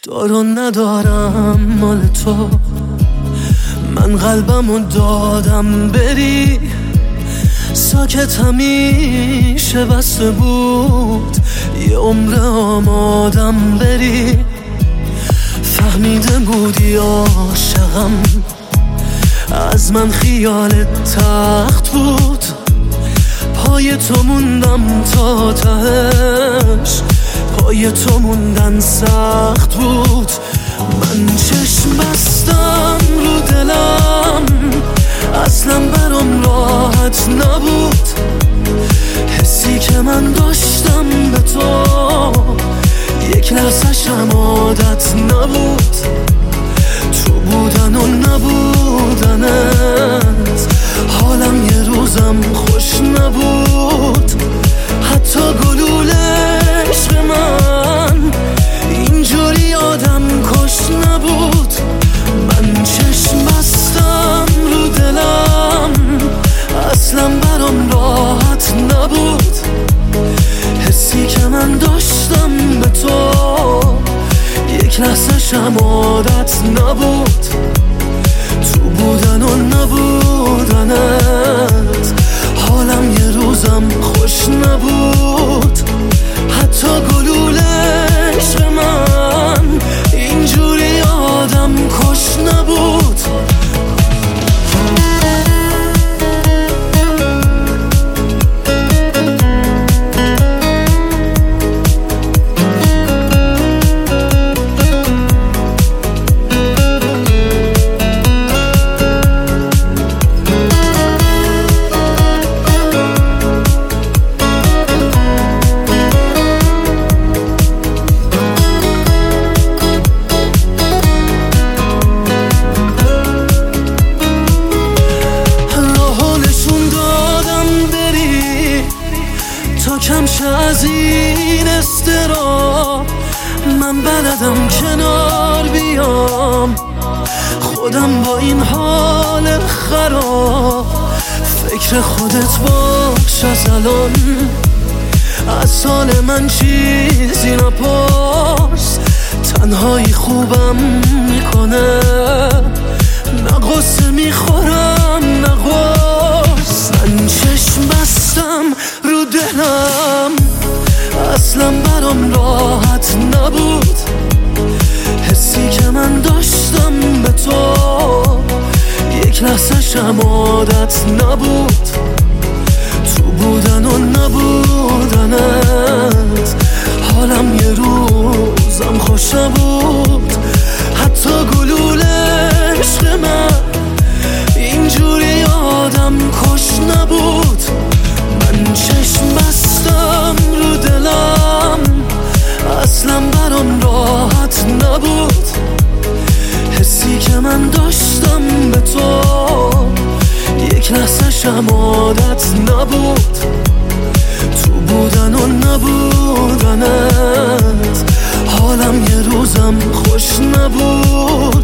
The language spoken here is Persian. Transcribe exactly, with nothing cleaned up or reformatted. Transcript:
دارو ندارم مال تو، من قلبمو دادم بری، ساکت همیشه بسته بود، یه عمر آمادم بری. فهمیده بودی عاشقم، از من خیالت تخت بود، پای تو موندم تا تهش، پای تو موندن سخت بود. من چشم بستم رو دلم، اصلا برام راحت نبود، حسی که من داشتم به تو یک لحظه‌ش هم عادت نبود. تو بودن و نبودنت حالم یه روزم خوش نبود، حتی گلوله عشق من اینجوری آدم کش نبود. من چشم بستم رو دلم، اصلا برام راحت نبود، حسی که من داشتم به تو یک لحظه شم عادت نبود. تو بودن و نبودنت حالم یه روزم خوش نبود، حتی گلوله عشق من اینجوری آدم کش نبود. کمش از این استراب، من بلدم کنار بیام، خودم با این حال خراب، فکر خودت باش از الان، از سال من چیزی نپرس، تنهایی خوبم میکنه، نه غصه میخورم نه غص. من چشم بستم رو دلم، اصلا برام راحت نبود، حسی که من داشتم به تو یک لحظه شم عادت نبود. تو بودن و نبودنت حالم یه روزم خوش نبود، حتی گلوله عشق من اینجوری آدم کش نبود. من چشم بستم رو دلم، اصلا برام راحت نبود، حسی که من داشتم به تو یک لحظه شم عادت نبود. تو بودن و نبودنت حالم یه روزم خوش نبود،